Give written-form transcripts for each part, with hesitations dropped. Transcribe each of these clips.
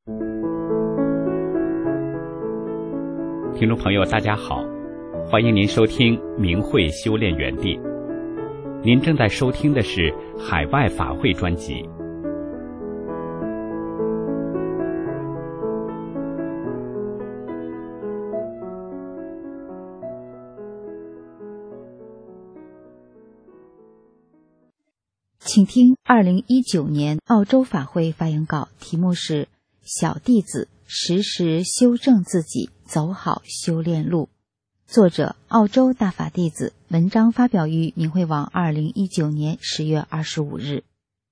听众朋友大家好，欢迎您收听明慧修炼园地。您正在收听的是海外法会专辑。 请听2019年澳洲法会发言稿，题目是小弟子时时修正自己，走好修炼路。作者澳洲大法弟子，文章发表于明慧网2019年10月25日。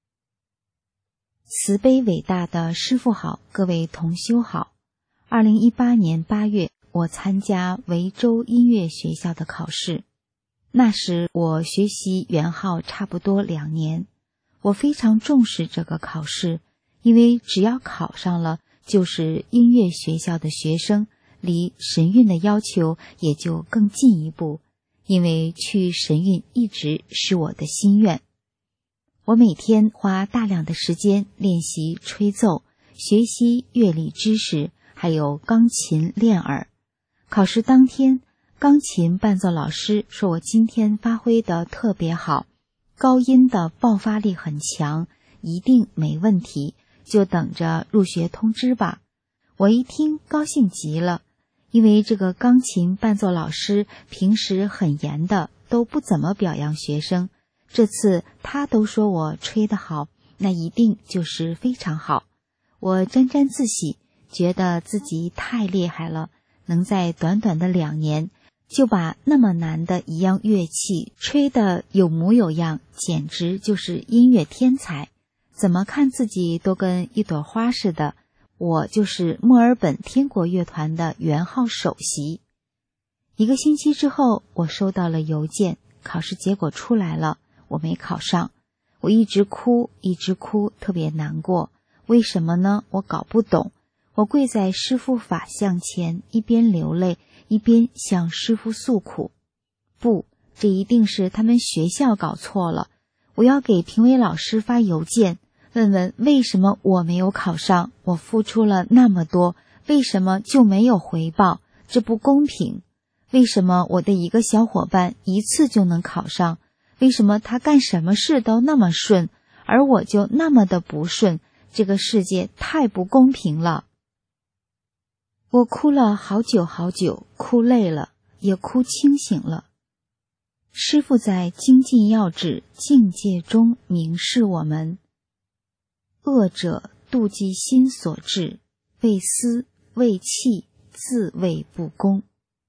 慈悲伟大的师父好，各位同修好。2018年8月，我参加维州音乐学校的考试。那时我学习圆号差不多2年，我非常重视这个考试，因为只要考上了，就是音乐学校的学生，离神韵的要求也就更进一步，因为去神韵一直是我的心愿。我每天花大量的时间练习吹奏，学习乐理知识，还有钢琴练耳。考试当天，钢琴伴奏老师说我今天发挥得特别好，高音的爆发力很强，一定没问题，就等着入学通知吧。我一听高兴极了，因为这个钢琴伴奏老师平时很严的，都不怎么表扬学生，这次他都说我吹得好，那一定就是非常好。我沾沾自喜，觉得自己太厉害了，能在短短的2年就把那么难的一样乐器吹得有模有样，简直就是音乐天才。怎么看自己都跟一朵花似的。我就是墨尔本天国乐团的圆号首席。1个星期之后，我收到了邮件，考试结果出来了，我没考上。我一直哭，特别难过。为什么呢？我搞不懂。我跪在师父法像前，一边流泪，一边向师父诉苦。不，这一定是他们学校搞错了。我要给评委老师发邮件，问问为什么我没有考上，我付出了那么多，为什么就没有回报？这不公平。为什么我的一个小伙伴一次就能考上？为什么他干什么事都那么顺，而我就那么的不顺？这个世界太不公平了。我哭了好久好久，哭累了，也哭清醒了。师父在精进要旨境界中明示我们，恶者妒忌心所致，为私为气，自谓不公。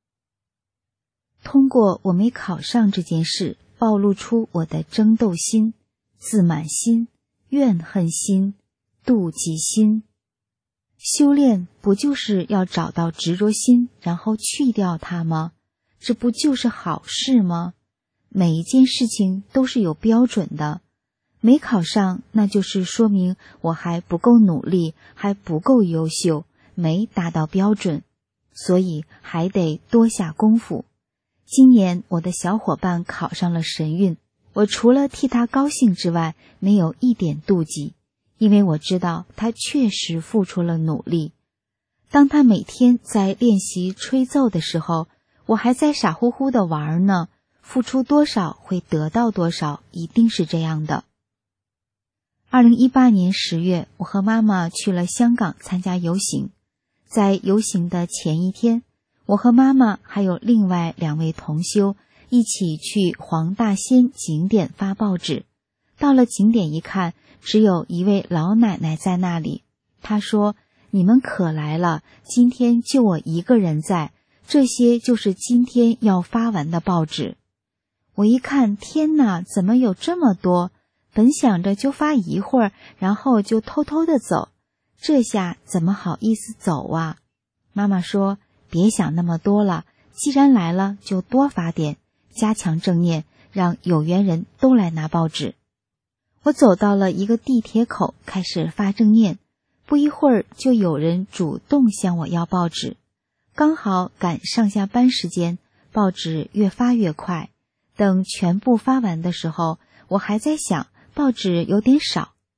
通过我没考上这件事，暴露出我的争斗心、自满心、怨恨心、妒忌心。修炼不就是要找到执着心，然后去掉它吗？这不就是好事吗？每一件事情都是有标准的，没考上，那就是说明我还不够努力，还不够优秀，没达到标准，所以还得多下功夫。今年我的小伙伴考上了神韵，我除了替他高兴之外，没有一点妒忌，因为我知道他确实付出了努力。当他每天在练习吹奏的时候，我还在傻乎乎的玩呢，付出多少会得到多少，一定是这样的。2018年10月，我和妈妈去了香港参加游行。在游行的前一天，我和妈妈还有另外2位同修一起去黄大仙景点发报纸。到了景点一看，只有一位老奶奶在那里。她说，你们可来了，今天就我一个人在，这些就是今天要发完的报纸。我一看，天哪，怎么有这么多？本想着就发一会儿，然后就偷偷的走，这下怎么好意思走啊？妈妈说，别想那么多了，既然来了就多发点，加强正念，让有缘人都来拿报纸。我走到了一个地铁口，开始发正念，不一会儿就有人主动向我要报纸，刚好赶上下班时间，报纸越发越快。等全部发完的时候，我还在想报纸有点少。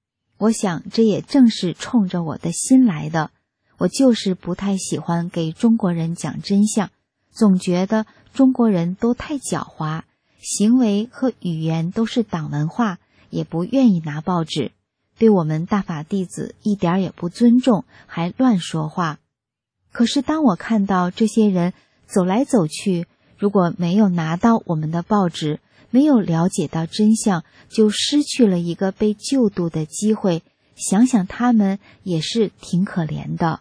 我想这也正是冲着我的心来的。我就是不太喜欢给中国人讲真相，总觉得中国人都太狡猾，行为和语言都是党文化，也不愿意拿报纸，对我们大法弟子一点也不尊重，还乱说话。可是当我看到这些人走来走去，如果没有拿到我们的报纸，没有了解到真相，就失去了一个被救度的机会，想想他们也是挺可怜的。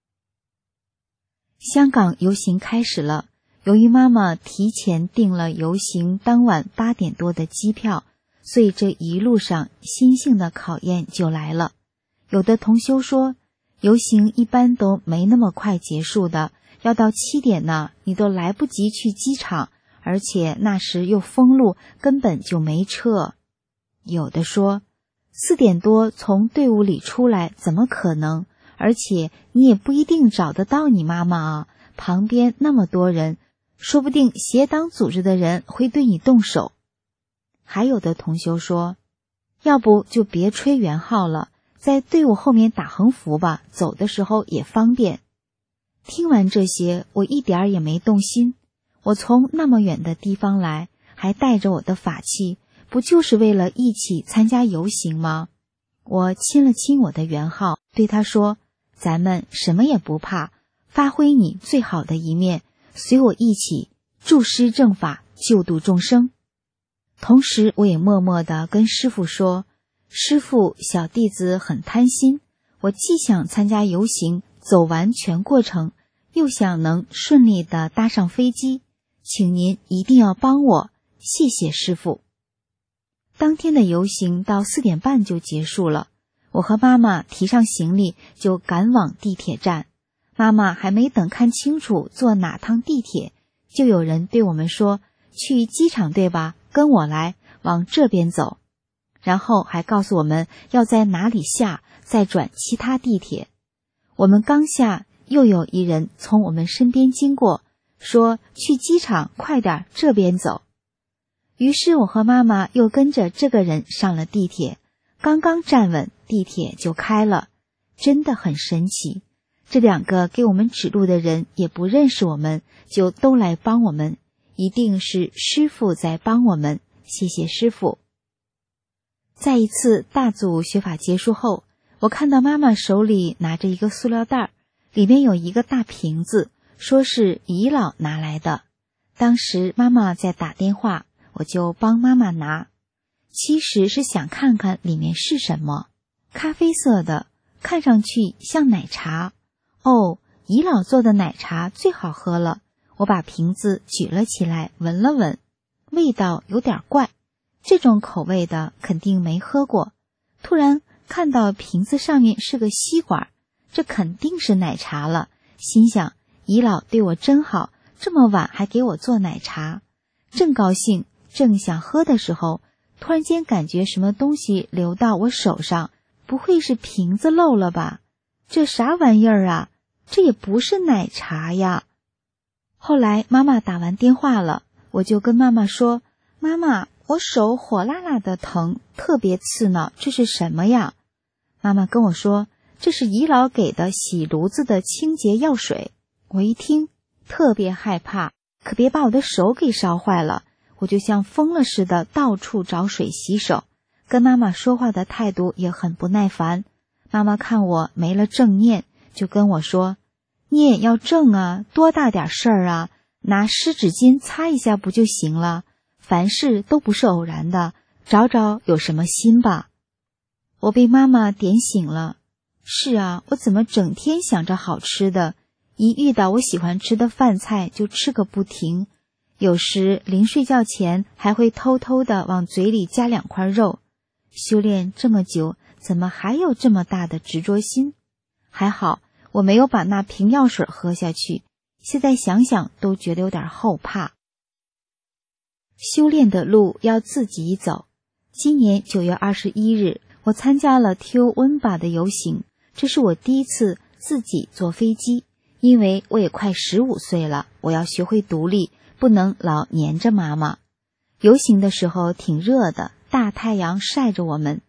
香港游行开始了，由于妈妈提前订了游行当晚8点多的机票，所以这一路上心性的考验就来了。有的同修说，游行一般都没那么快结束的，要到7点呢，你都来不及去机场，而且那时又封路，根本就没车。有的说4点多从队伍里出来怎么可能，而且你也不一定找得到你妈妈啊，旁边那么多人，说不定邪党组织的人会对你动手。还有的同修说，要不就别吹圆号了，在队伍后面打横幅吧，走的时候也方便。听完这些，我一点儿也没动心。我从那么远的地方来，还带着我的法器，不就是为了一起参加游行吗？我亲了亲我的圆号，对他说，咱们什么也不怕，发挥你最好的一面，随我一起助师正法，救度众生。同时我也默默地跟师父说，师父，小弟子很贪心，我既想参加游行，走完全过程，又想能顺利地搭上飞机，请您一定要帮我，谢谢师父。当天的游行到4点半就结束了，我和妈妈提上行李就赶往地铁站。妈妈还没等看清楚坐哪趟地铁，就有人对我们说，去机场对吧？跟我来，往这边走。然后还告诉我们要在哪里下，再转其他地铁。我们刚下，又有一人从我们身边经过，说去机场快点，这边走。于是我和妈妈又跟着这个人上了地铁，刚刚站稳，地铁就开了。真的很神奇，这2个给我们指路的人也不认识我们，就都来帮我们，一定是师父在帮我们，谢谢师父。在一次大组学法结束后，我看到妈妈手里拿着一个塑料袋，里面有一个大瓶子，说是姨老拿来的。当时妈妈在打电话，我就帮妈妈拿，其实是想看看里面是什么。咖啡色的，看上去像奶茶。哦，姨老做的奶茶最好喝了。我把瓶子举了起来，闻了闻，味道有点怪，这种口味的肯定没喝过。突然看到瓶子上面是个吸管，这肯定是奶茶了。心想，姨老对我真好，这么晚还给我做奶茶。正高兴，正想喝的时候，突然间感觉什么东西流到我手上，不会是瓶子漏了吧？这啥玩意儿啊？这也不是奶茶呀。后来妈妈打完电话了，我就跟妈妈说，妈妈，我手火辣辣的疼，特别刺挠，这是什么呀？妈妈跟我说，这是姨老给的洗炉子的清洁药水。我一听特别害怕，可别把我的手给烧坏了。我就像疯了似的到处找水洗手，跟妈妈说话的态度也很不耐烦。妈妈看我没了正念，就跟我说，念要正啊，多大点事儿啊，拿湿纸巾擦一下不就行了？凡事都不是偶然的，找找有什么心吧。我被妈妈点醒了。是啊，我怎么整天想着好吃的，一遇到我喜欢吃的饭菜就吃个不停，有时临睡觉前还会偷偷的往嘴里夹2块肉。修炼这么久，怎么还有这么大的执着心？还好我没有把那瓶药水喝下去，现在想想都觉得有点后怕。修炼的路要自己走。今年9月21日，我参加了 Tiu Wenba 的游行，这是我第一次自己坐飞机，因为我也快15岁了，我要学会独立，不能老黏着妈妈。游行的时候挺热的，大太阳晒着我们。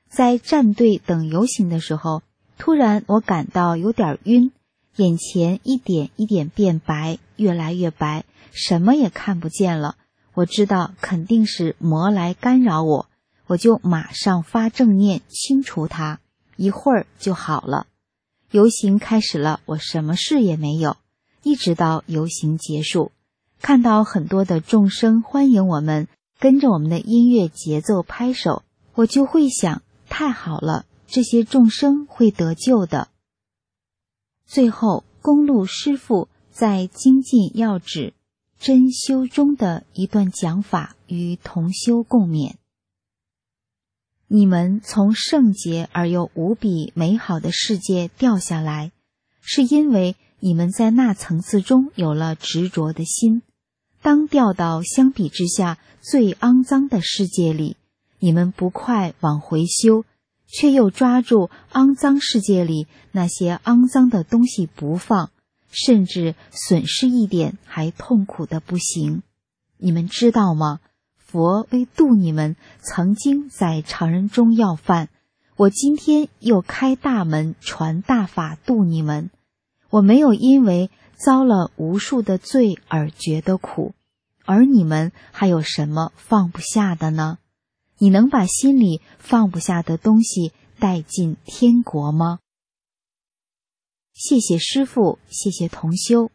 在站队等游行的时候，突然我感到有点晕，眼前一点一点变白，越来越白，什么也看不见了。我知道肯定是魔来干扰我，我就马上发正念清除它，一会儿就好了。游行开始了，我什么事也没有，一直到游行结束，看到很多的众生欢迎我们，跟着我们的音乐节奏拍手，我就会想，太好了，这些众生会得救的。最后，公路师父在精进要旨真修中的一段讲法与同修共勉：你们从圣洁而又无比美好的世界掉下来，是因为你们在那层次中有了执着的心。当掉到相比之下最肮脏的世界里，你们不快往回修，却又抓住肮脏世界里那些肮脏的东西不放，甚至损失一点还痛苦的不行。你们知道吗？佛为度你们，曾经在常人中要饭，我今天又开大门传大法度你们。我没有因为遭了无数的罪而觉得苦，而你们还有什么放不下的呢？你能把心里放不下的东西带进天国吗？谢谢师父，谢谢同修。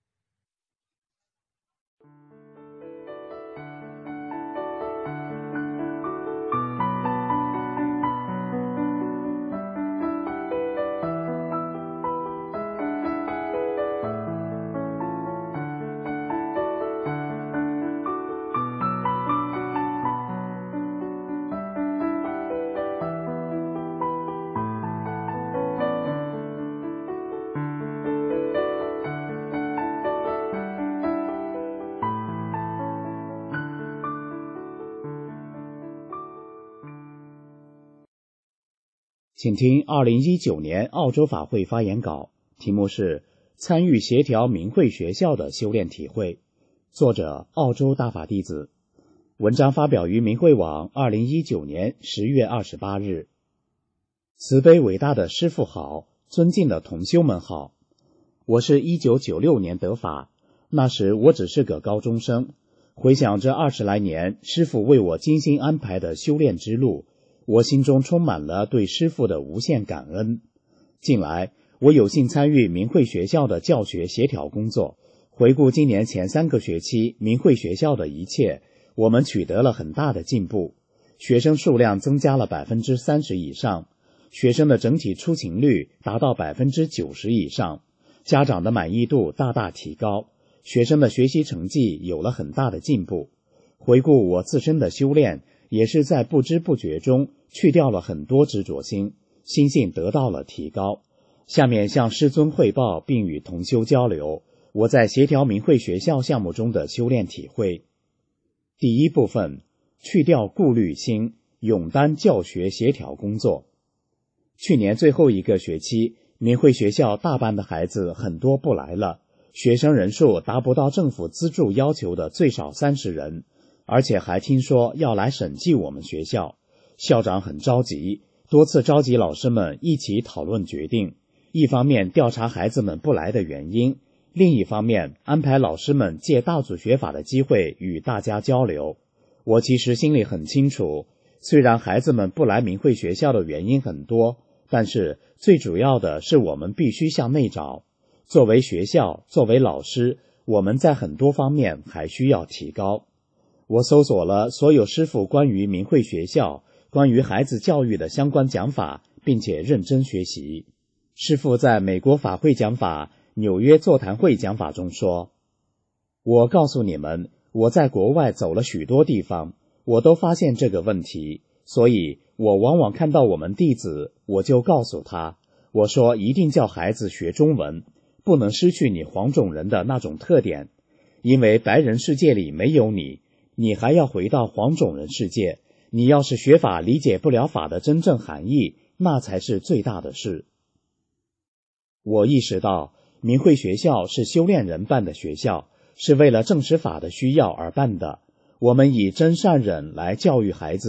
请听2019年澳洲法会发言稿，题目是参与协调明慧学校的修炼体会，作者澳洲大法弟子，文章发表于明慧网2019年10月28日。慈悲伟大的师父好，尊敬的同修们好。我是1996年得法，那时我只是个高中生，回想这20来年师父为我精心安排的修炼之路，我心中充满了对师父的无限感恩。近来，我有幸参与明慧学校的教学协调工作，回顾今年前3个学期明慧学校的一切，我们取得了很大的进步，学生数量增加了30%以上，学生的整体出勤率达到90%以上，家长的满意度大大提高，学生的学习成绩有了很大的进步。回顾我自身的修炼，也是在不知不觉中去掉了很多执着心，心性得到了提高。下面向师尊汇报并与同修交流我在协调明慧学校项目中的修炼体会。第一部分，去掉顾虑心，勇担教学协调工作。去年最后一个学期，明慧学校大班的孩子很多不来了，学生人数达不到政府资助要求的最少30人，而且还听说要来审计我们学校。校长很着急，多次召集老师们一起讨论决定，一方面调查孩子们不来的原因，另一方面安排老师们借大组学法的机会与大家交流。我其实心里很清楚，虽然孩子们不来明慧学校的原因很多，但是最主要的是我们必须向内找。作为学校，作为老师，我们在很多方面还需要提高。我搜索了所有师父关于明慧学校、关于孩子教育的相关讲法，并且认真学习。师父在美国法会讲法、纽约座谈会讲法中说，我告诉你们，我在国外走了许多地方，我都发现这个问题，所以我往往看到我们弟子，我就告诉他，我说一定叫孩子学中文，不能失去你黄种人的那种特点，因为白人世界里没有你，你还要回到黄种人世界，你要是学法理解不了法的真正含义，那才是最大的事。我意识到，明慧学校是修炼人办的学校，是为了证实法的需要而办的。我们以真善忍来教育孩子，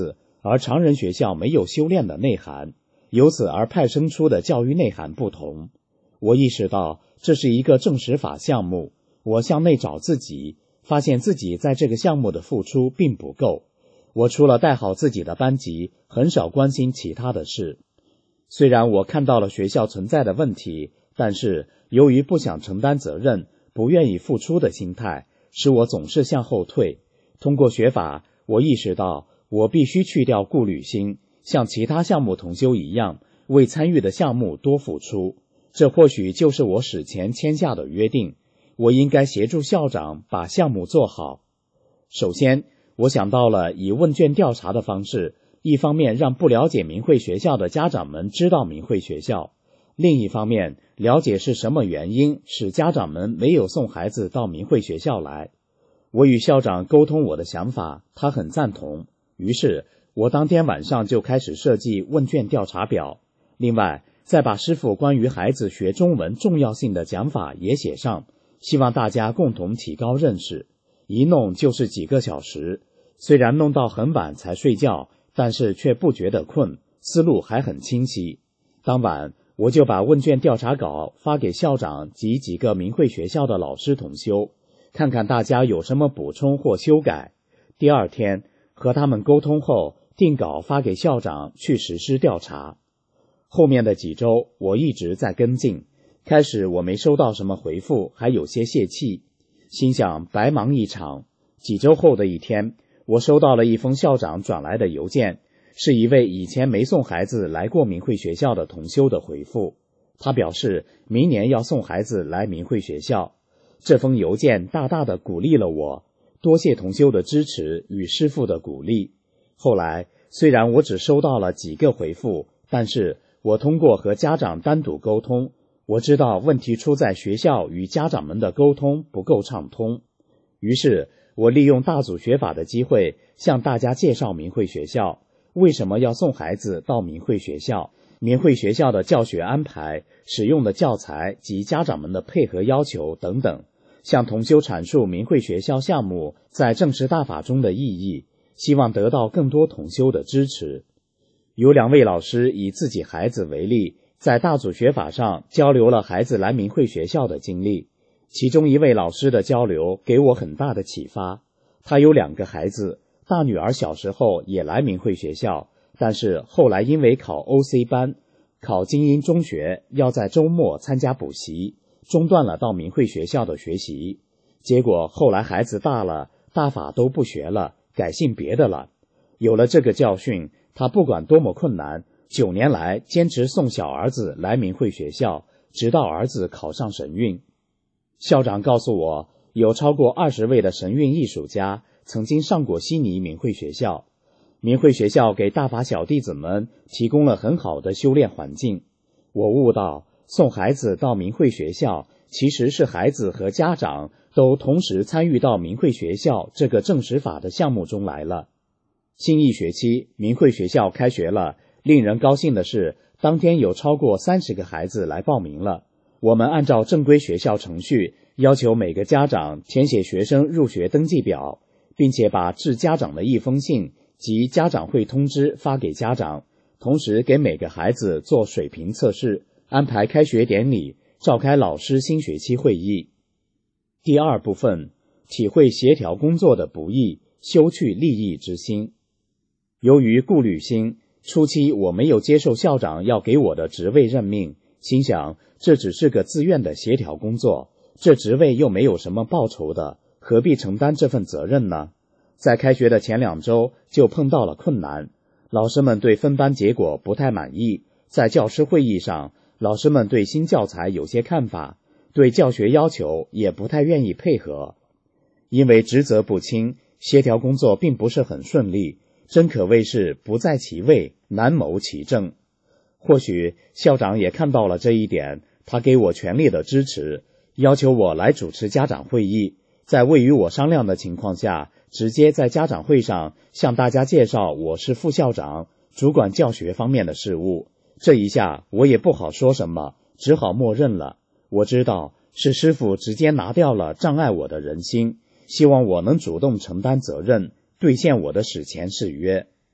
而常人学校没有修炼的内涵，由此而派生出的教育内涵不同。我意识到这是一个正实法项目，我向内找自己，发现自己在这个项目的付出并不够。我除了带好自己的班级，很少关心其他的事。虽然我看到了学校存在的问题，但是由于不想承担责任，不愿意付出的心态，使我总是向后退。通过学法，我意识到我必须去掉顾虑心，像其他项目同修一样，为参与的项目多付出。这或许就是我史前签下的约定，我应该协助校长把项目做好。首先，我想到了以问卷调查的方式，一方面让不了解明慧学校的家长们知道明慧学校，另一方面了解是什么原因使家长们没有送孩子到明慧学校来。我与校长沟通我的想法，他很赞同，于是我当天晚上就开始设计问卷调查表，另外再把师父关于孩子学中文重要性的讲法也写上，希望大家共同提高认识。一弄就是几个小时，虽然弄到很晚才睡觉，但是却不觉得困，思路还很清晰。当晚我就把问卷调查稿发给校长及几个明慧学校的老师同修，看看大家有什么补充或修改。第二天和他们沟通后，定稿发给校长去实施调查。后面的几周我一直在跟进，开始我没收到什么回复，还有些泄气，心想白忙一场。几周后的一天，我收到了一封校长转来的邮件，是一位以前没送孩子来过明慧学校的同修的回复。他表示明年要送孩子来明慧学校。这封邮件大大的鼓励了我，多谢同修的支持与师父的鼓励。后来虽然我只收到了几个回复，但是我通过和家长单独沟通，我知道问题出在学校与家长们的沟通不够畅通。于是我利用大组学法的机会，向大家介绍明慧学校，为什么要送孩子到明慧学校，明慧学校的教学安排、使用的教材及家长们的配合要求等等，向同修阐述明慧学校项目在正实大法中的意义，希望得到更多同修的支持。有2位老师以自己孩子为例，在大组学法上交流了孩子来明慧学校的经历。其中一位老师的交流给我很大的启发。他有2个孩子，大女儿小时候也来明慧学校，但是后来因为考 OC 班、考精英中学要在周末参加补习，中断了到明慧学校的学习。结果后来孩子大了，大法都不学了，改信别的了。有了这个教训，他不管多么困难，9年来坚持送小儿子来明慧学校，直到儿子考上神韵。校长告诉我，有超过20位的神韵艺术家曾经上过悉尼明慧学校。明慧学校给大法小弟子们提供了很好的修炼环境。我悟到，送孩子到明慧学校，其实是孩子和家长都同时参与到明慧学校这个正实法的项目中来了。新一学期，明慧学校开学了，令人高兴的是，当天有超过30个孩子来报名了。我们按照正规学校程序，要求每个家长填写学生入学登记表，并且把致家长的一封信及家长会通知发给家长，同时给每个孩子做水平测试，安排开学典礼，召开老师新学期会议。第2部分，体会协调工作的不易，修去利益之心。由于顾虑心，初期我没有接受校长要给我的职位任命，心想这只是个自愿的协调工作，这职位又没有什么报酬的，何必承担这份责任呢？在开学的前2周就碰到了困难，老师们对分班结果不太满意，在教师会议上，老师们对新教材有些看法，对教学要求也不太愿意配合。因为职责不清，协调工作并不是很顺利，真可谓是不在其位，难谋其政。或许校长也看到了这一点，他给我全力的支持，要求我来主持家长会议，在未与我商量的情况下，直接在家长会上向大家介绍我是副校长，主管教学方面的事务。这一下我也不好说什么，只好默认了。我知道是师父直接拿掉了障碍我的人心，希望我能主动承担责任，兑现我的史前誓约。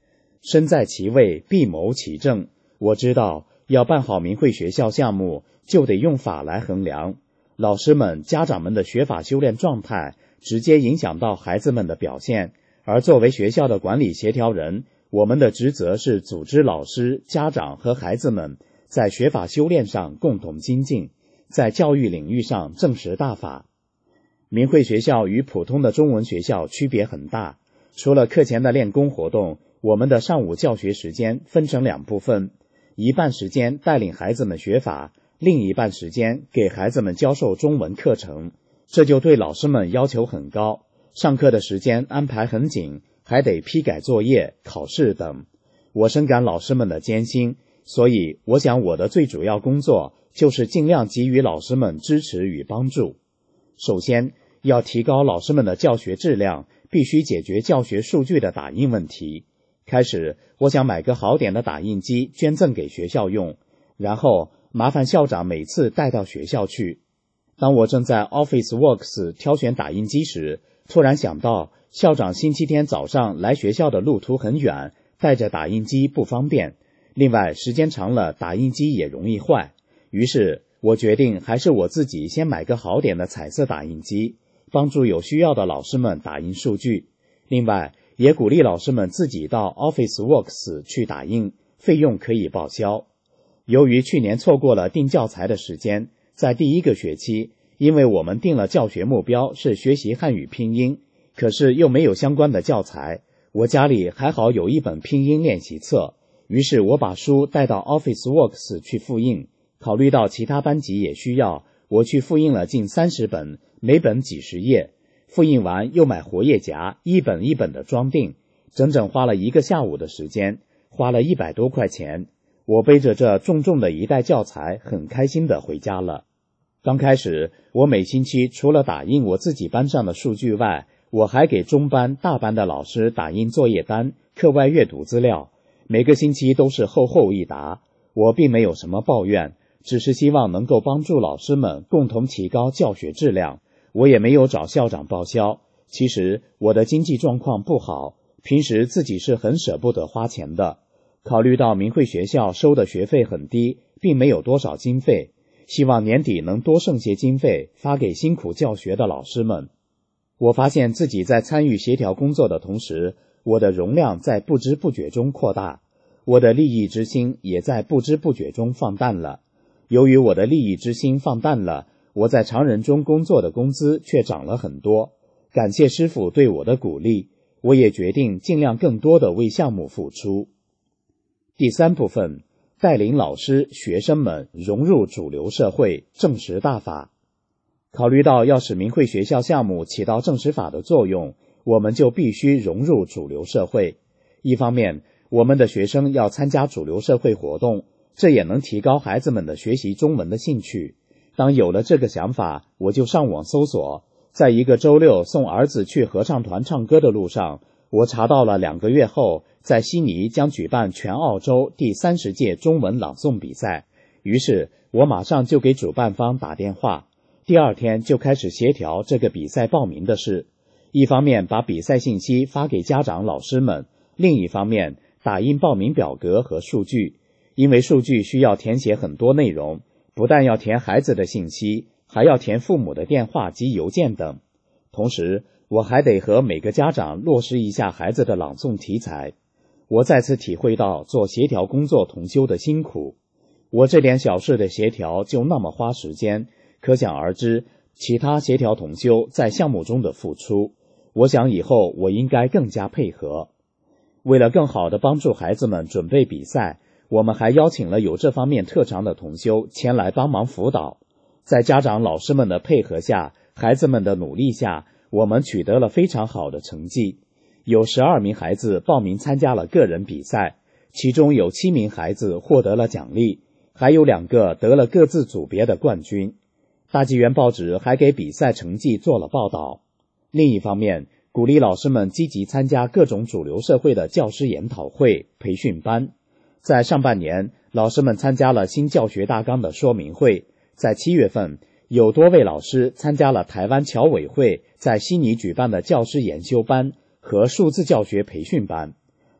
身在其位，必谋其政。我知道要办好明慧学校项目，就得用法来衡量。老师们、家长们的学法修炼状态，直接影响到孩子们的表现。而作为学校的管理协调人，我们的职责是组织老师、家长和孩子们在学法修炼上共同精进，在教育领域上证实大法。明慧学校与普通的中文学校区别很大，除了课前的练功活动，我们的上午教学时间分成2部分，一半时间带领孩子们学法，另一半时间给孩子们教授中文课程。这就对老师们要求很高，上课的时间安排很紧，还得批改作业、考试等。我深感老师们的艰辛，所以我想我的最主要工作就是尽量给予老师们支持与帮助。首先，要提高老师们的教学质量，必须解决教学数据的打印问题。开始，我想买个好点的打印机捐赠给学校用，然后麻烦校长每次带到学校去。当我正在 Officeworks 挑选打印机时，突然想到校长星期天早上来学校的路途很远，带着打印机不方便，另外时间长了打印机也容易坏。于是我决定还是我自己先买个好点的彩色打印机，帮助有需要的老师们打印数据。另外也鼓励老师们自己到 Officeworks 去打印，费用可以报销。由于去年错过了订教材的时间，在第1个学期，因为我们定了教学目标是学习汉语拼音，可是又没有相关的教材，我家里还好有一本拼音练习册，于是我把书带到 Officeworks 去复印。考虑到其他班级也需要，我去复印了近30本，每本几十页。复印完又买活页夹，一本一本的装订，整整花了1个下午的时间，花了100多块钱。我背着这重重的一袋教材，很开心地回家了。刚开始，我每星期除了打印我自己班上的数据外，我还给中班、大班的老师打印作业单、课外阅读资料，每个星期都是厚厚一沓。我并没有什么抱怨，只是希望能够帮助老师们共同提高教学质量。我也没有找校长报销，其实我的经济状况不好，平时自己是很舍不得花钱的。考虑到明慧学校收的学费很低，并没有多少经费，希望年底能多剩些经费发给辛苦教学的老师们。我发现自己在参与协调工作的同时，我的容量在不知不觉中扩大，我的利益之心也在不知不觉中放淡了。由于我的利益之心放淡了，我在常人中工作的工资却涨了很多。感谢师父对我的鼓励，我也决定尽量更多的为项目付出。第3部分，带领老师、学生们融入主流社会，证实大法。考虑到要使明慧学校项目起到证实法的作用，我们就必须融入主流社会。一方面，我们的学生要参加主流社会活动，这也能提高孩子们的学习中文的兴趣。当有了这个想法，我就上网搜索，在一个周六送儿子去合唱团唱歌的路上，我查到了2个月后在悉尼将举办全澳洲第30届中文朗诵比赛。于是我马上就给主办方打电话，第2天就开始协调这个比赛报名的事。一方面把比赛信息发给家长老师们，另一方面打印报名表格和数据。因为数据需要填写很多内容，不但要填孩子的信息，还要填父母的电话及邮件等。同时我还得和每个家长落实一下孩子的朗诵题材。我再次体会到做协调工作同修的辛苦。我这点小事的协调就那么花时间，可想而知其他协调同修在项目中的付出。我想以后我应该更加配合。为了更好地帮助孩子们准备比赛，我们还邀请了有这方面特长的同修前来帮忙辅导。在家长老师们的配合下，孩子们的努力下，我们取得了非常好的成绩。有12名孩子报名参加了个人比赛，其中有7名孩子获得了奖励，还有2个得了各自组别的冠军。大纪元报纸还给比赛成绩做了报道。另一方面，鼓励老师们积极参加各种主流社会的教师研讨会、培训班。在上半年，老师们参加了新教学大纲的说明会。在7月份，有多位老师参加了台湾侨委会在悉尼举办的教师研修班和数字教学培训班。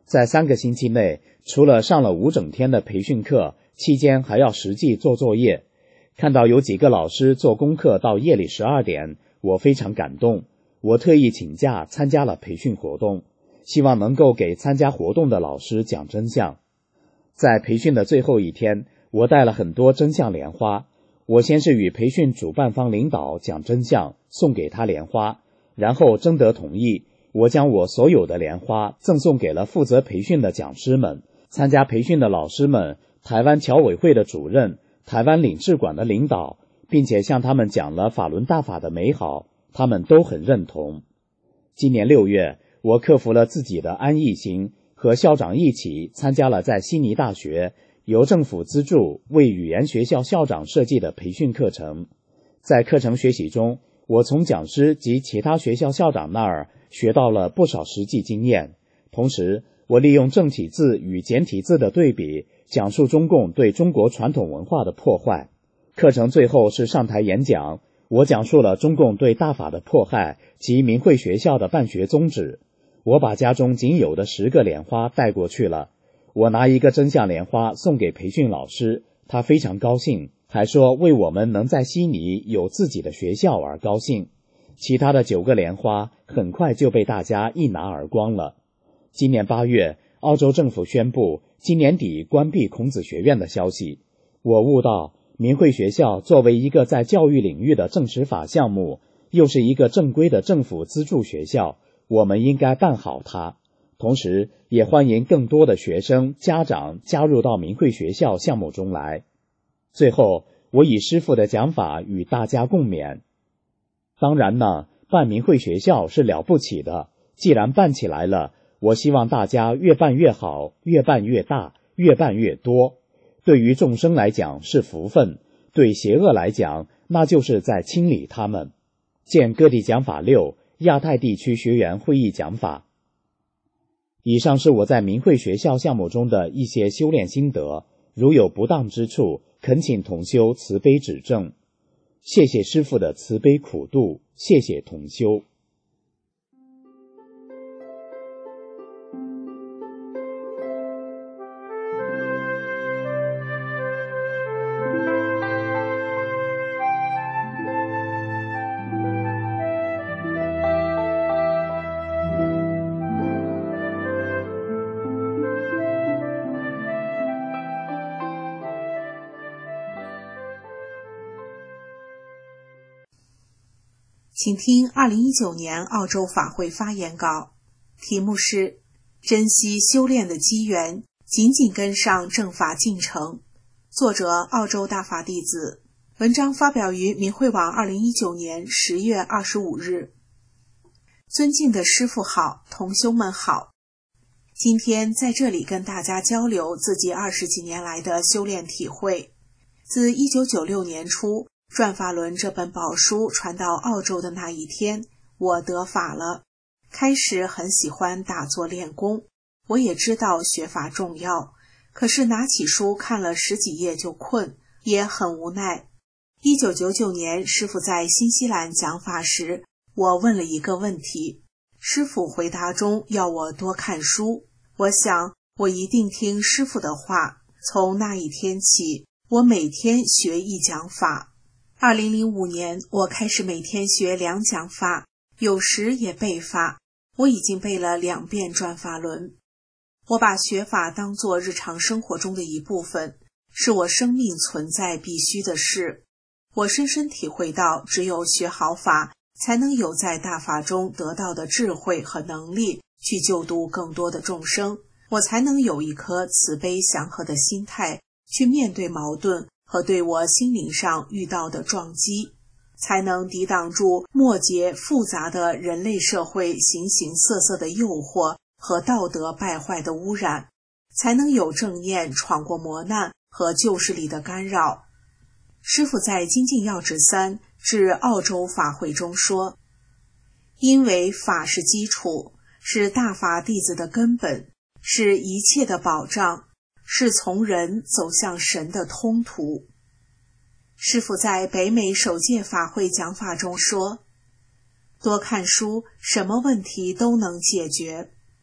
在3个星期内，除了上了5整天的培训课，期间还要实际做作业。看到有几个老师做功课到夜里12点，我非常感动。我特意请假参加了培训活动，希望能够给参加活动的老师讲真相。在培训的最后一天，我带了很多真相莲花。我先是与培训主办方领导讲真相，送给他莲花，然后征得同意，我将我所有的莲花赠送给了负责培训的讲师们、参加培训的老师们、台湾侨委会的主任、台湾领事馆的领导，并且向他们讲了法轮大法的美好，他们都很认同。今年6月，我克服了自己的安逸心，和校长一起参加了在悉尼大学由政府资助为语言学校校长设计的培训课程。在课程学习中，我从讲师及其他学校校长那儿学到了不少实际经验。同时，我利用正体字与简体字的对比，讲述中共对中国传统文化的破坏。课程最后是上台演讲，我讲述了中共对大法的迫害及明慧学校的办学宗旨。我把家中仅有的10个莲花带过去了。我拿一个真相莲花送给培训老师，他非常高兴，还说为我们能在悉尼有自己的学校而高兴。其他的9个莲花很快就被大家一拿而光了。今年8月，澳洲政府宣布今年底关闭孔子学院的消息。我悟到，明慧学校作为一个在教育领域的正实法项目，又是一个正规的政府资助学校，我们应该办好它。同时也欢迎更多的学生、家长加入到明慧学校项目中来。最后，我以师父的讲法与大家共勉。当然呢，办明慧学校是了不起的，既然办起来了，我希望大家越办越好，越办越大，越办越多。对于众生来讲是福分，对邪恶来讲，那就是在清理他们。见各地讲法6亚太地区学员会议讲法。以上是我在明慧学校项目中的一些修炼心得，如有不当之处，恳请同修慈悲指正。谢谢师父的慈悲苦度，谢谢同修。 请听2019年澳洲法会发言稿，题目是珍惜修炼的机缘，紧紧跟上正法进程。作者澳洲大法弟子，文章发表于明慧网2019年10月25日。尊敬的师父好，同修们好。今天在这里跟大家交流自己20几年来的修炼体会。自1996年初《转法轮》这本宝书传到澳洲的那一天，我得法了。开始很喜欢打坐练功，我也知道学法重要，可是拿起书看了10几页就困，也很无奈。1999年师父在新西兰讲法时，我问了一个问题，师父回答中要我多看书。我想我一定听师父的话，从那一天起，我每天学一讲法。2005年，我开始每天学2讲法，有时也背法。我已经背了2遍转法轮。我把学法当作日常生活中的一部分，是我生命存在必须的事。我深深体会到，只有学好法，才能有在大法中得到的智慧和能力，去救度更多的众生。我才能有一颗慈悲祥和的心态，去面对矛盾和对我心灵上遇到的撞击，才能抵挡住末节复杂的人类社会形形色色的诱惑和道德败坏的污染，才能有正念闯过磨难和旧势力的干扰。师父在精进要旨3至澳洲法会中说，因为法是基础，是大法弟子的根本，是一切的保障，是从人走向神的通途。师父在北美首届法会讲法中说，多看书，什么问题都能解决。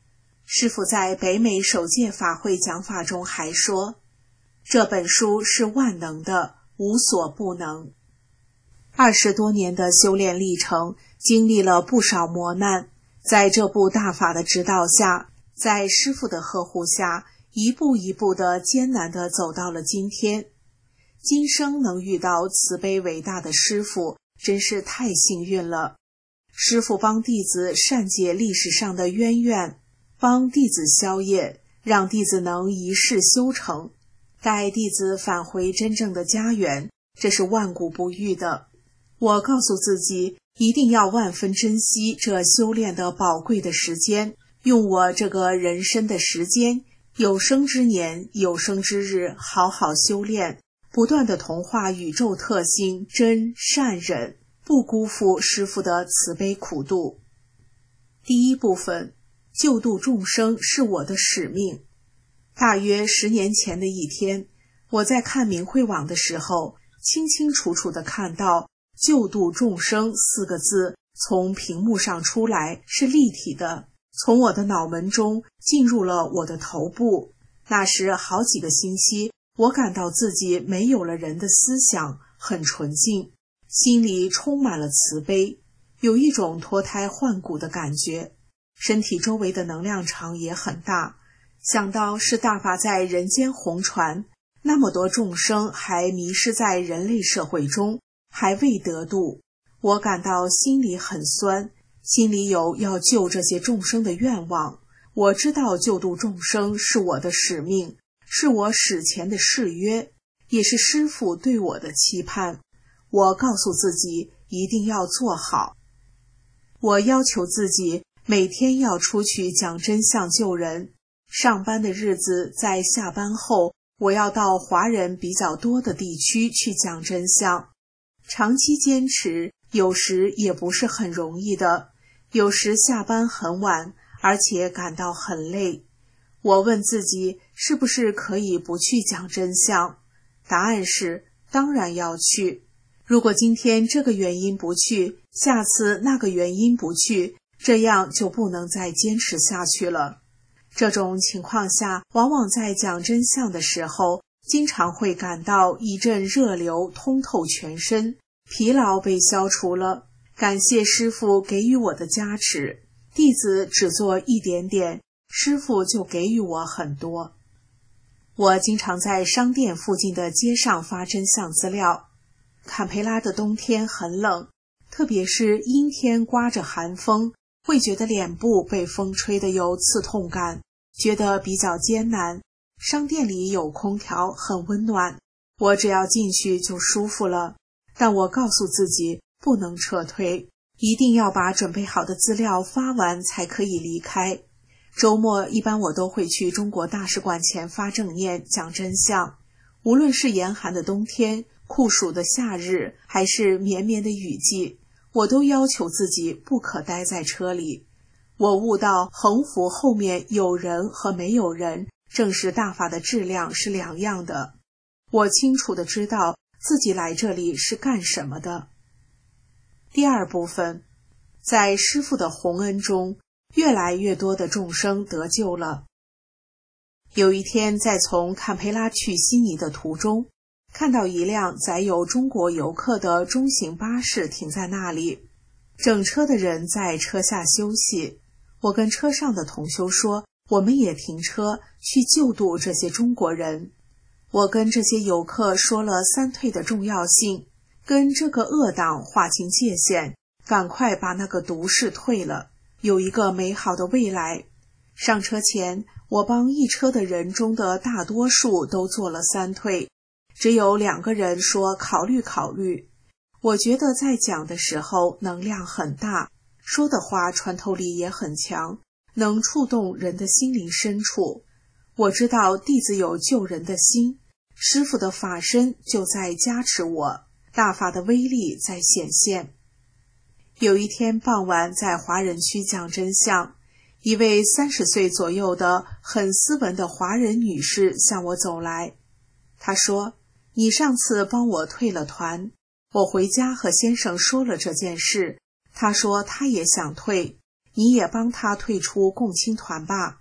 师父在北美首届法会讲法中还说，这本书是万能的，无所不能。20多年的修炼历程，经历了不少磨难，在这部大法的指导下，在师父的呵护下，一步一步地艰难地走到了今天。今生能遇到慈悲伟大的师父，真是太幸运了。师父帮弟子善解历史上的渊源，帮弟子消业，让弟子能一世修成，带弟子返回真正的家园，这是万古不遇的。我告诉自己，一定要万分珍惜这修炼的宝贵的时间，用我这个人生的时间，有生之年，有生之日，好好修炼，不断地同化宇宙特性真善忍，不辜负师父的慈悲苦度。第一部分，救度众生是我的使命。大约10年前的一天，我在看明慧网的时候，清清楚楚地看到救度众生4个字从屏幕上出来，是立体的，从我的脑门中进入了我的头部。那时好几个星期，我感到自己没有了人的思想，很纯净，心里充满了慈悲，有一种脱胎换骨的感觉，身体周围的能量场也很大。想到是大法在人间红传，那么多众生还迷失在人类社会中，还未得度，我感到心里很酸，心里有要救这些众生的愿望。我知道救度众生是我的使命，是我史前的誓约，也是师父对我的期盼。我告诉自己一定要做好。我要求自己每天要出去讲真相救人。上班的日子在下班后，我要到华人比较多的地区去讲真相。长期坚持，有时也不是很容易的，有时下班很晚，而且感到很累。我问自己，是不是可以不去讲真相？答案是，当然要去。如果今天这个原因不去，下次那个原因不去，这样就不能再坚持下去了。这种情况下，往往在讲真相的时候，经常会感到一阵热流通透全身，疲劳被消除了。感谢师父给予我的加持，弟子只做一点点，师父就给予我很多。我经常在商店附近的街上发真相资料。坎培拉的冬天很冷，特别是阴天刮着寒风，会觉得脸部被风吹得有刺痛感，觉得比较艰难。商店里有空调，很温暖，我只要进去就舒服了。但我告诉自己不能撤退，一定要把准备好的资料发完才可以离开。周末一般我都会去中国大使馆前发正念讲真相。无论是严寒的冬天，酷暑的夏日，还是绵绵的雨季，我都要求自己不可待在车里。我悟到横幅后面有人和没有人，正是大法的质量是两样的。我清楚地知道自己来这里是干什么的。第二部分，在师父的洪恩中，越来越多的众生得救了。有一天，在从坎培拉去悉尼的途中，看到一辆载有中国游客的中型巴士停在那里，整车的人在车下休息。我跟车上的同修说，我们也停车去救度这些中国人。我跟这些游客说了三退的重要性，跟这个恶党划清界限，赶快把那个毒士退了，有一个美好的未来。上车前，我帮一车的人中的大多数都做了三退，只有2个人说考虑考虑。我觉得在讲的时候能量很大，说的话穿透力也很强，能触动人的心灵深处。我知道弟子有救人的心，师父的法身就在加持我，大法的威力在显现。有一天傍晚，在华人区讲真相，一位30岁左右的很斯文的华人女士向我走来。她说，你上次帮我退了团，我回家和先生说了这件事，他说他也想退，你也帮他退出共青团吧。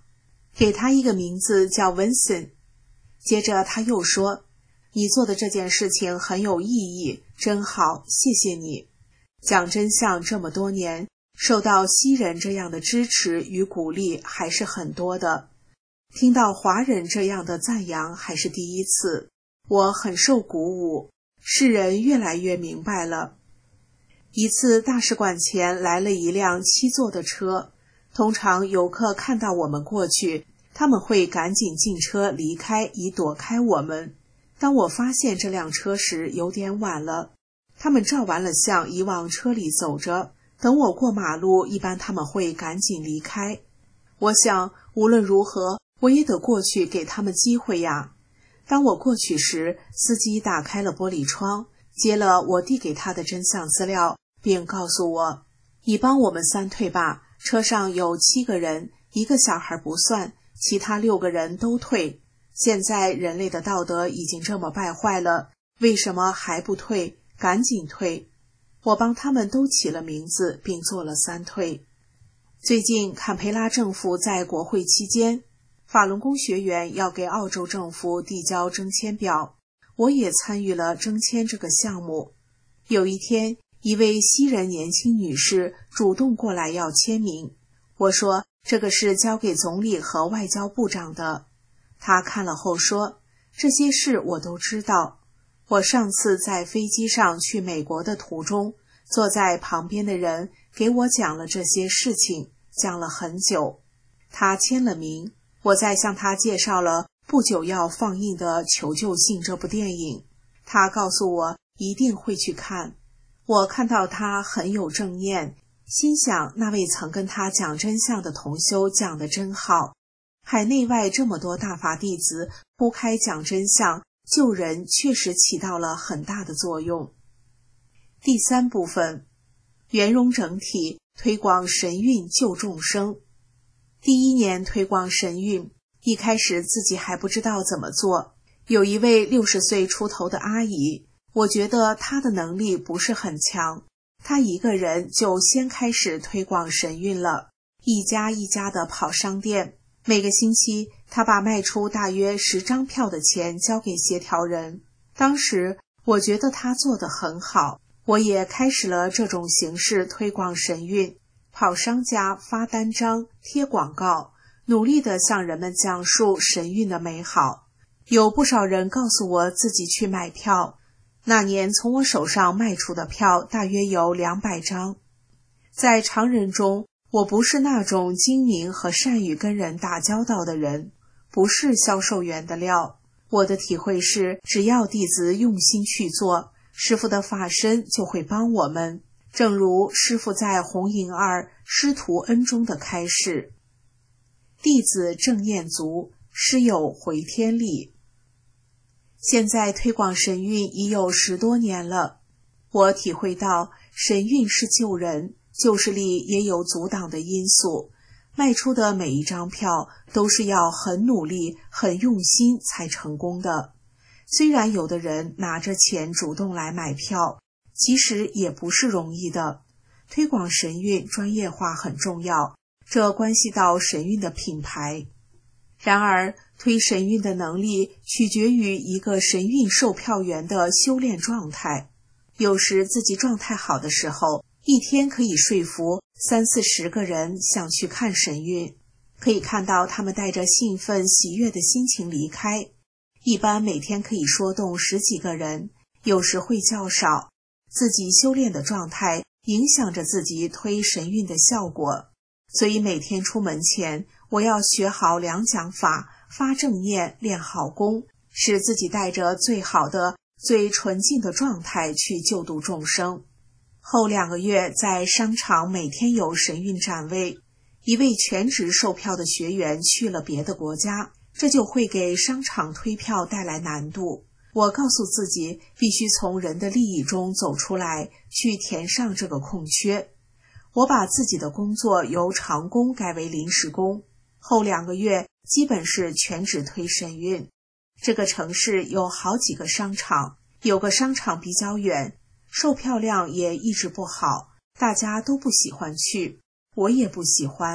给他一个名字叫 Vincent。 接着他又说，你做的这件事情很有意义，真好，谢谢你。讲真相这么多年，受到西人这样的支持与鼓励还是很多的，听到华人这样的赞扬还是第一次，我很受鼓舞，世人越来越明白了。一次大使馆前来了一辆7座的车，通常游客看到我们过去，他们会赶紧进车离开，以躲开我们。当我发现这辆车时，有点晚了，他们照完了相，已往车里走着，等我过马路，一般他们会赶紧离开。我想无论如何我也得过去给他们机会呀。当我过去时，司机打开了玻璃窗，接了我递给他的真相资料，并告诉我，你帮我们3退吧，车上有7个人，1个小孩不算，其他6个人都退。现在人类的道德已经这么败坏了，为什么还不退？赶紧退。我帮他们都起了名字，并做了3退。最近坎培拉政府在国会期间，法轮功学员要给澳洲政府递交征签表，我也参与了征签这个项目。有一天，一位西人年轻女士主动过来要签名，我说这个是交给总理和外交部长的。她看了后说，这些事我都知道，我上次在飞机上去美国的途中，坐在旁边的人给我讲了这些事情，讲了很久。她签了名，我再向她介绍了不久要放映的《求救信》这部电影，她告诉我一定会去看。我看到她很有正念，心想那位曾跟她讲真相的同修讲得真好，海内外这么多大法弟子铺开讲真相，救人确实起到了很大的作用。第3部分，圆融整体，推广神韵救众生。第1年推广神韵，一开始自己还不知道怎么做。有一位60岁出头的阿姨，我觉得她的能力不是很强，她一个人就先开始推广神韵了，一家一家的跑商店，每个星期她把卖出大约10张票的钱交给协调人。当时我觉得她做得很好，我也开始了这种形式推广神韵，跑商家，发单张，贴广告，努力地向人们讲述神韵的美好。有不少人告诉我自己去买票，那年从我手上卖出的票大约有200张。在常人中，我不是那种精明和善于跟人打交道的人，不是销售员的料。我的体会是，只要弟子用心去做，师父的法身就会帮我们，正如师父在红银2师徒恩中的开示，弟子正念足，师有回天力。现在推广神韵已有10多年了，我体会到神韵是救人，救世力也有阻挡的因素，卖出的每一张票都是要很努力很用心才成功的。虽然有的人拿着钱主动来买票，其实也不是容易的。推广神韵专业化很重要，这关系到神韵的品牌。然而推神韵的能力取决于一个神韵售票员的修炼状态，有时自己状态好的时候，一天可以说服30-40个人想去看神韵，可以看到他们带着兴奋喜悦的心情离开。一般每天可以说动10几个人，有时会较少。自己修炼的状态影响着自己推神韵的效果，所以每天出门前，我要学好良讲法，发正念，练好功，使自己带着最好的最纯净的状态去救度众生。后2个月在商场每天有神韵展位，一位全职售票的学员去了别的国家，这就会给商场推票带来难度。我告诉自己必须从人的利益中走出来，去填上这个空缺。我把自己的工作由长工改为临时工，后2个月基本是全职推神韵。这个城市有好几个商场，有个商场比较远，售票量也一直不好，大家都不喜欢去，我也不喜欢，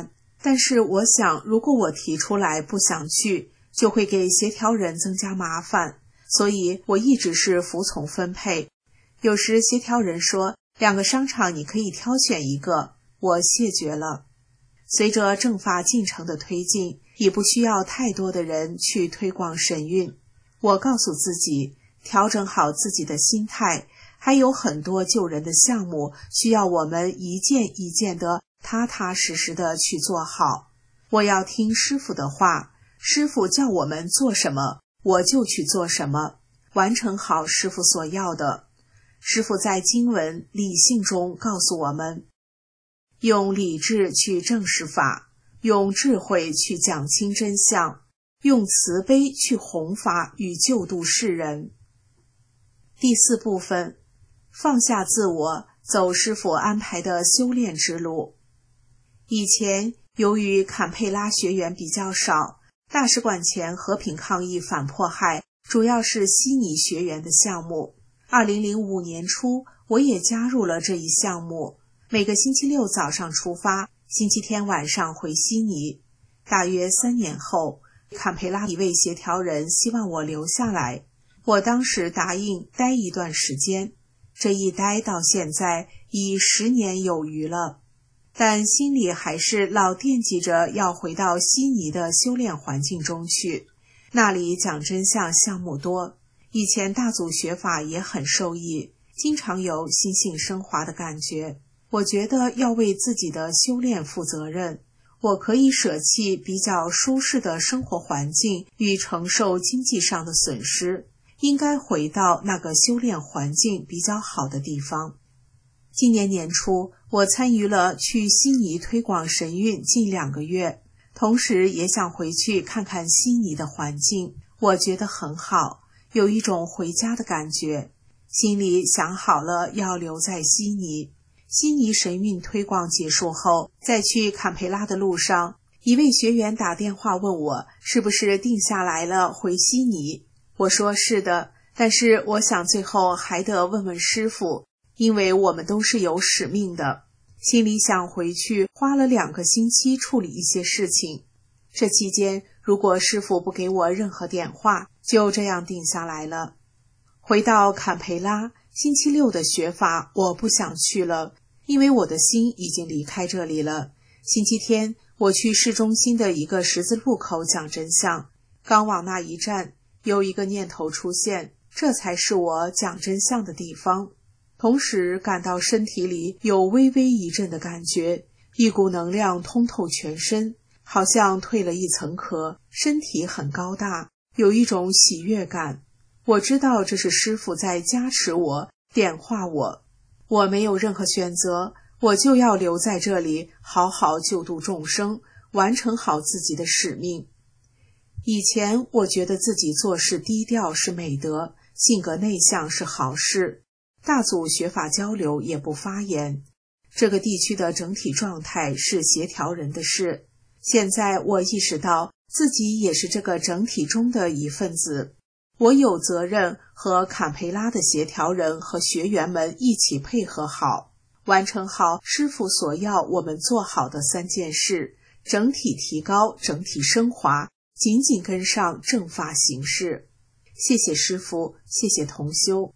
但是我想，如果我提出来不想去，就会给协调人增加麻烦，所以我一直是服从分配。有时协调人说2个商场你可以挑选一个，我谢绝了。随着政法进程的推进，已不需要太多的人去推广神韵。我告诉自己，调整好自己的心态，还有很多救人的项目需要我们一件一件的踏踏实实的去做好。我要听师父的话，师父叫我们做什么，我就去做什么，完成好师父所要的。师父在经文理性中告诉我们，用理智去正视法，用智慧去讲清真相，用慈悲去弘法与救度世人。第4部分，放下自我，走师父安排的修炼之路。以前由于坎佩拉学员比较少，大使馆前和平抗议反迫害主要是悉尼学员的项目。2005年初，我也加入了这一项目，每个星期六早上出发，星期天晚上回悉尼。大约3年后，坎培拉一位协调人希望我留下来，我当时答应待一段时间，这一待到现在已10年有余了，但心里还是老惦记着要回到悉尼的修炼环境中去，那里讲真相项目多，以前大组学法也很受益，经常有心性升华的感觉。我觉得要为自己的修炼负责任，我可以舍弃比较舒适的生活环境与承受经济上的损失，应该回到那个修炼环境比较好的地方。今年年初，我参与了去悉尼推广神韵近2个月，同时也想回去看看悉尼的环境，我觉得很好，有一种回家的感觉，心里想好了要留在悉尼。悉尼神韵推广结束后，在去坎培拉的路上，一位学员打电话问我是不是定下来了回悉尼。我说是的，但是我想最后还得问问师父，因为我们都是有使命的。心里想回去，花了2个星期处理一些事情。这期间，如果师父不给我任何点话，就这样定下来了。回到坎培拉，星期六的学法我不想去了，因为我的心已经离开这里了。星期天，我去市中心的一个十字路口讲真相，刚往那一站，有一个念头出现，这才是我讲真相的地方。同时感到身体里有微微一阵的感觉，一股能量通透全身，好像褪了一层壳，身体很高大，有一种喜悦感。我知道这是师父在加持我，点化我。我没有任何选择，我就要留在这里，好好救度众生，完成好自己的使命。以前我觉得自己做事低调是美德，性格内向是好事，大组学法交流也不发言。这个地区的整体状态是协调人的事。现在我意识到自己也是这个整体中的一份子，我有责任和坎培拉的协调人和学员们一起配合好，完成好师父所要我们做好的3件事，整体提高，整体升华，紧紧跟上正法行事。谢谢师父，谢谢同修。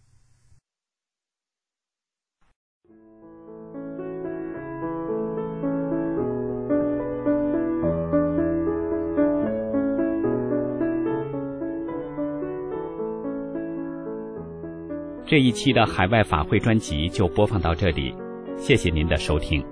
这一期的海外法会专辑就播放到这里，谢谢您的收听。